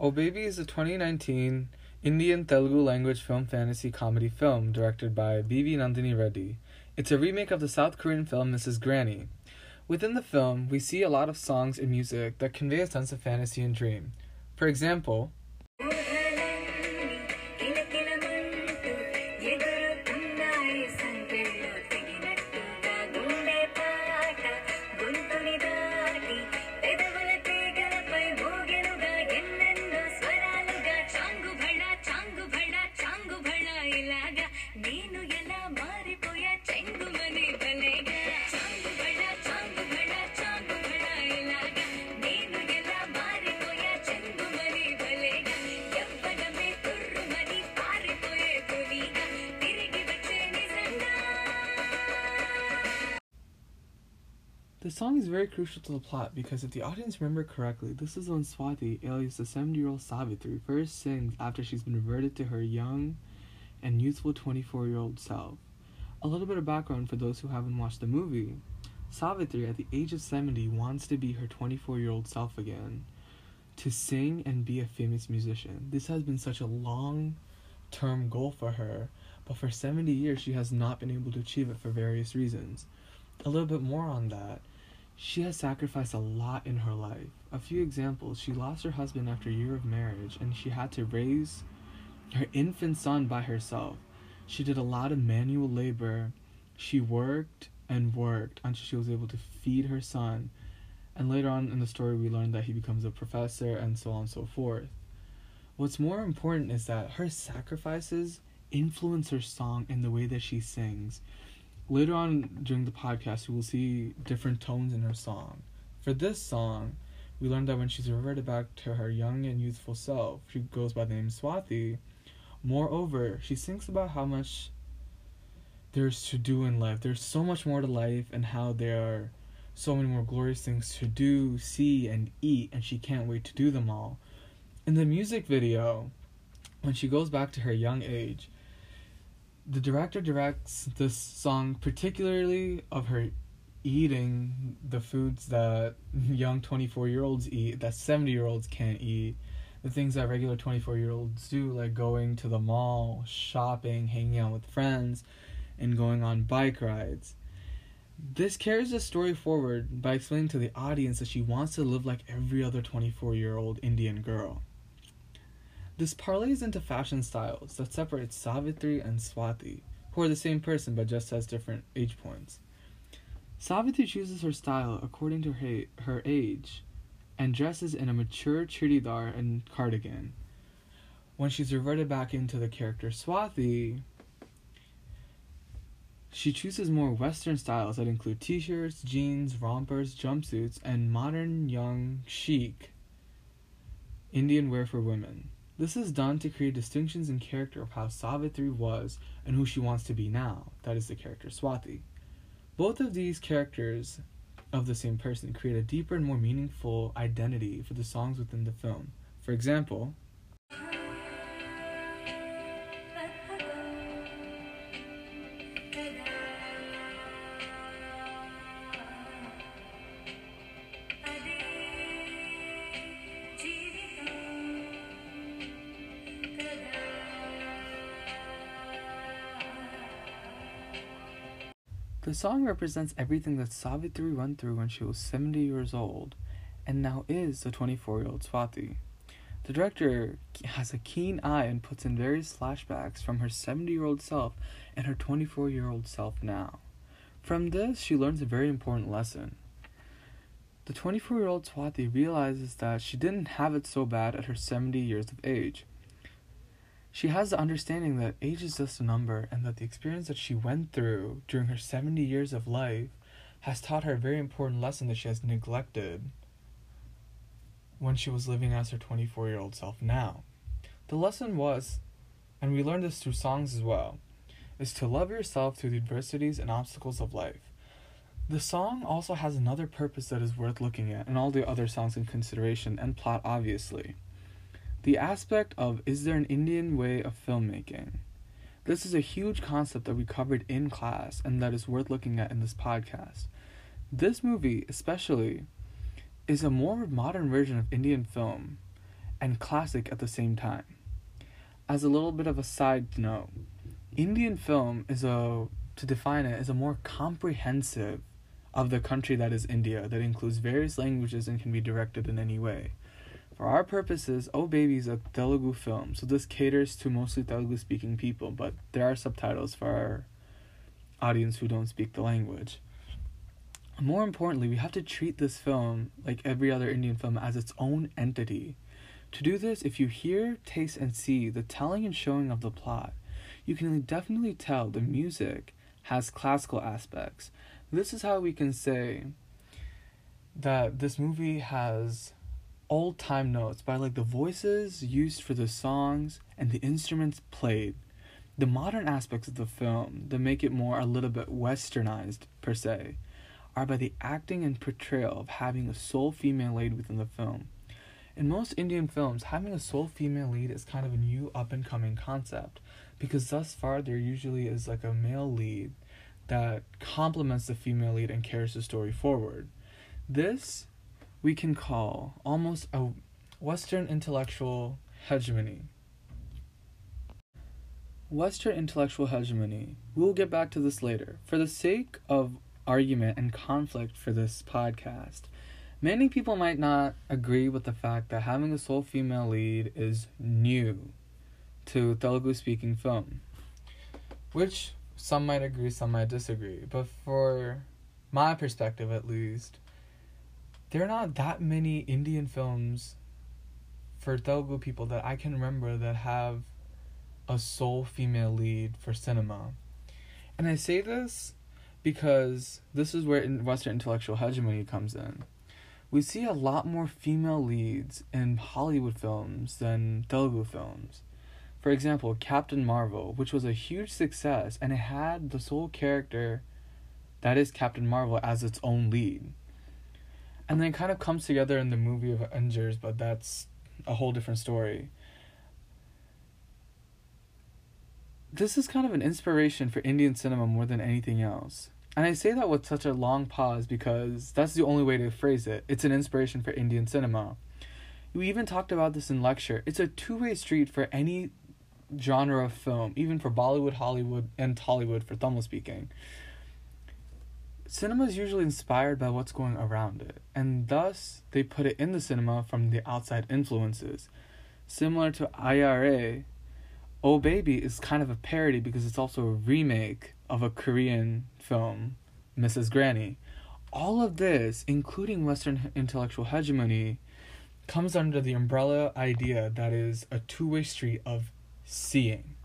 Oh Baby is a 2019 Indian Telugu language film fantasy comedy film directed by B.V. Nandini Reddy. It's a remake of the South Korean film Mrs. Granny. Within the film, we see a lot of songs and music that convey a sense of fantasy and dream. For example, the song is very crucial to the plot because if the audience remember correctly, this is when Swati, alias the 70-year-old Savitri, first sings after she's been reverted to her young and youthful 24-year-old self. A little bit of background for those who haven't watched the movie. Savitri, at the age of 70, wants to be her 24-year-old self again, to sing and be a famous musician. This has been such a long-term goal for her, but for 70 years she has not been able to achieve it for various reasons. A little bit more on that. She has sacrificed a lot in her life. A few examples: she lost her husband after a year of marriage, and she had to raise her infant son by herself. She did a lot of manual labor. She worked and worked until she was able to feed her son. And later on in the story, we learned that he becomes a professor and so on and so forth. What's more important is that her sacrifices influence her song and the way that she sings. Later on during the podcast, you will see different tones in her song. For this song, we learned that when she's reverted back to her young and youthful self, she goes by the name Swati. Moreover, she sings about how much there's to do in life. There's so much more to life and how there are so many more glorious things to do, see, and eat, and she can't wait to do them all. In the music video, when she goes back to her young age, the director directs this song particularly of her eating the foods that young 24-year-olds eat, that 70-year-olds can't eat, the things that regular 24-year-olds do, like going to the mall, shopping, hanging out with friends, and going on bike rides. This carries the story forward by explaining to the audience that she wants to live like every other 24-year-old Indian girl. This parlays into fashion styles that separate Savitri and Swati, who are the same person but just has different age points. Savitri chooses her style according to her age and dresses in a mature churidar and cardigan. When she's reverted back into the character Swati, she chooses more Western styles that include t-shirts, jeans, rompers, jumpsuits, and modern, young, chic Indian wear for women. This is done to create distinctions in character of how Savitri was and who she wants to be now. That is the character Swati. Both of these characters of the same person create a deeper and more meaningful identity for the songs within the film. For example, the song represents everything that Savitri went through when she was 70 years old, and now is the 24-year-old Swati. The director has a keen eye and puts in various flashbacks from her 70-year-old self and her 24-year-old self now. From this, she learns a very important lesson. The 24-year-old Swati realizes that she didn't have it so bad at her 70 years of age. She has the understanding that age is just a number and that the experience that she went through during her 70 years of life has taught her a very important lesson that she has neglected when she was living as her 24-year-old self now. The lesson was, and we learned this through songs as well, is to love yourself through the adversities and obstacles of life. The song also has another purpose that is worth looking at, and all the other songs in consideration, and plot obviously. The aspect of, is there an Indian way of filmmaking? This is a huge concept that we covered in class and that is worth looking at in this podcast. This movie, especially, is a more modern version of Indian film, and classic at the same time. As a little bit of a side note, Indian film is to define it, is a more comprehensive of the country that is India, that includes various languages and can be directed in any way. For our purposes, Oh Baby is a Telugu film, so this caters to mostly Telugu speaking people, but there are subtitles for our audience who don't speak the language. More importantly, we have to treat this film, like every other Indian film, as its own entity. To do this, if you hear, taste, and see the telling and showing of the plot, you can definitely tell the music has classical aspects. This is how we can say that this movie has old-time notes by like the voices used for the songs and the instruments played. The modern aspects of the film that make it more a little bit westernized per se are by the acting and portrayal of having a sole female lead within the film. In most Indian films, having a sole female lead is kind of a new up-and-coming concept, because thus far there usually is like a male lead that complements the female lead and carries the story forward. This we can call almost a Western intellectual hegemony. Western intellectual hegemony. We'll get back to this later. For the sake of argument and conflict for this podcast, many people might not agree with the fact that having a sole female lead is new to Telugu-speaking film, which some might agree, some might disagree. But for my perspective, at least, there are not that many Indian films for Telugu people that I can remember that have a sole female lead for cinema. And I say this because this is where Western intellectual hegemony comes in. We see a lot more female leads in Hollywood films than Telugu films. For example, Captain Marvel, which was a huge success, and it had the sole character that is Captain Marvel as its own lead. And then it kind of comes together in the movie of Avengers, but that's a whole different story. This is kind of an inspiration for Indian cinema more than anything else. And I say that with such a long pause because that's the only way to phrase it. It's an inspiration for Indian cinema. We even talked about this in lecture. It's a two-way street for any genre of film, even for Bollywood, Hollywood, and Tollywood for Tamil speaking. Cinema is usually inspired by what's going around it, and thus they put it in the cinema from the outside influences. Similar to IRA, Oh Baby is kind of a parody because it's also a remake of a Korean film, Mrs. Granny. All of this, including Western intellectual hegemony, comes under the umbrella idea that is a two-way street of seeing.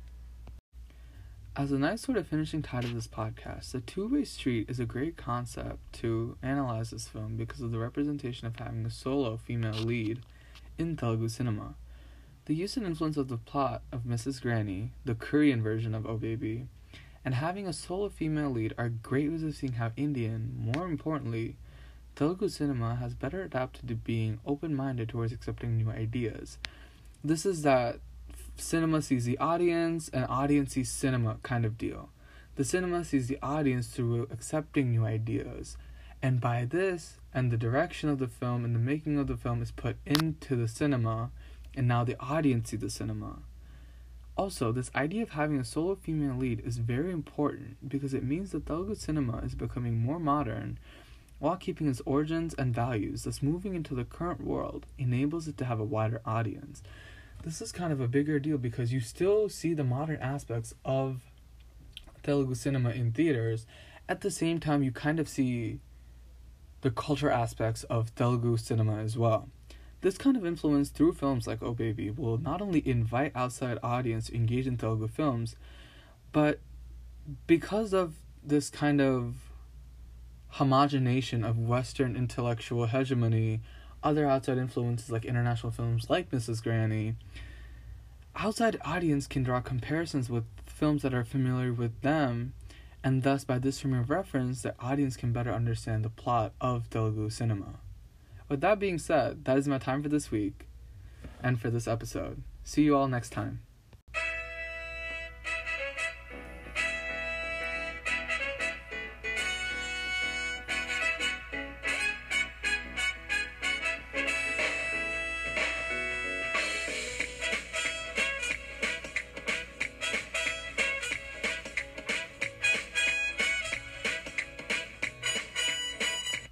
As a nice sort of finishing title of this podcast, the two-way street is a great concept to analyze this film because of the representation of having a solo female lead in Telugu cinema. The use and influence of the plot of Mrs. Granny, the Korean version of Oh Baby, and having a solo female lead are great ways of seeing how Indian, more importantly, Telugu cinema has better adapted to being open-minded towards accepting new ideas. This is that cinema sees the audience and audience sees cinema kind of deal. The cinema sees the audience through accepting new ideas, and by this and the direction of the film and the making of the film is put into the cinema, and now the audience sees the cinema. Also, this idea of having a solo female lead is very important because it means that Telugu cinema is becoming more modern while keeping its origins and values, thus moving into the current world enables it to have a wider audience. This is kind of a bigger deal because you still see the modern aspects of Telugu cinema in theaters. At the same time, you kind of see the cultural aspects of Telugu cinema as well. This kind of influence through films like Oh Baby will not only invite outside audience to engage in Telugu films, but because of this kind of homogenation of Western intellectual hegemony, other outside influences like international films like Mrs. Granny, outside audience can draw comparisons with films that are familiar with them, and thus by this frame of reference, the audience can better understand the plot of Telugu cinema. With that being said, that is my time for this week and for this episode. See you all next time.